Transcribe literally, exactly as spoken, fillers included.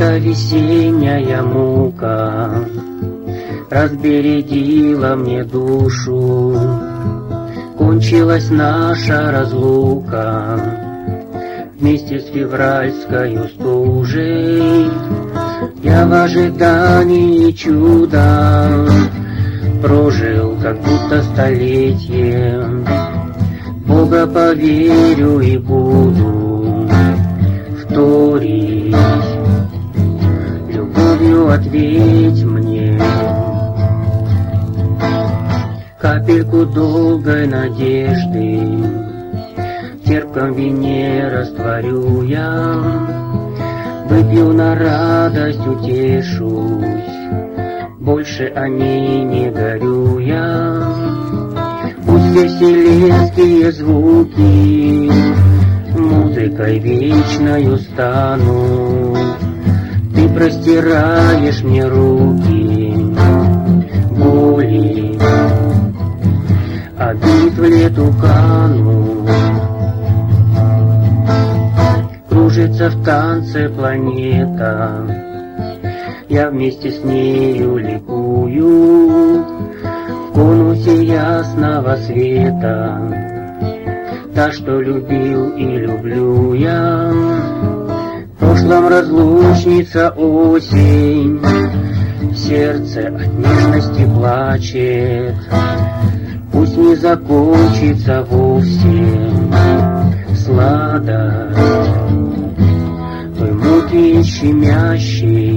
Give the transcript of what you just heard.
Эта весенняя мука разбередила мне душу. Кончилась наша разлука вместе с февральской стужей. Я в ожидании чуда прожил как будто столетие. Бога поверю и буду вторить, любовью ответь мне. Капельку долгой надежды в терпком вине растворю я. Выпью на радость, утешусь, больше о ней не горю я. Пусть все вселенские звуки музыкой вечною станут. Ты простираешь мне руки боли, обид в лету канут. Кружится в танце планета, я вместе с нею ликую. В конусе ясного света, та, что любил и люблю я. В прошлом разлучница осень, сердце от нежности плачет. Пусть не закончится вовсе сладость той муки щемящей.